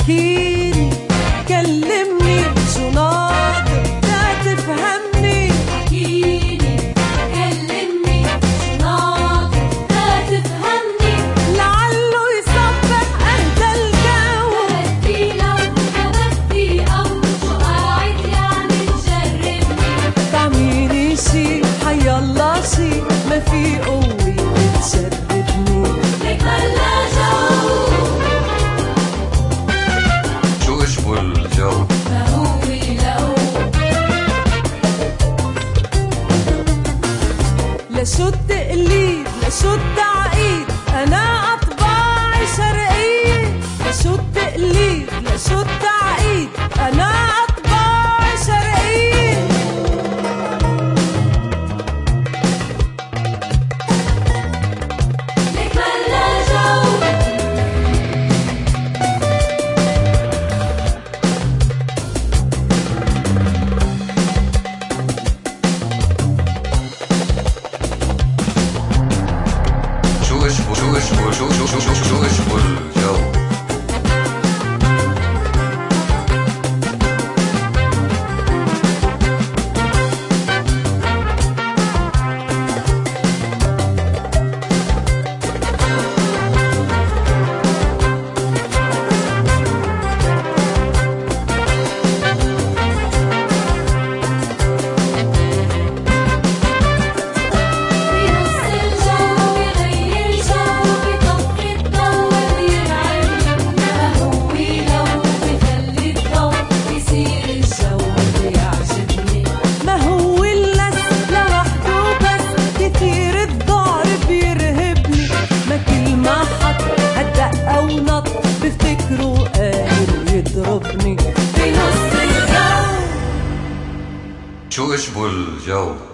احكيلي كلمني شو ناطر لا تفهمني. احكيلي كلمني شو ناطر لا تفهمني. لعله يصبح اهدى الجو. بدي لو بدي او شو قاعد يعني تجربني. تعميني شي حيالله شي ما في قوة تشربني. لك هلا جو شو اشبه الجو ما هو لو. لا شو التقليد لا شو التعقيد انا اطباعي شرقية. لا شو التقليد لا شو التعقيد انا اطباعي شرقية. لك هلا جو شو اشبه شو اشبه شو شو شو شو شو اشبه الجو بفتكره قادر يضربني. في نص الجو شو اشبه الجو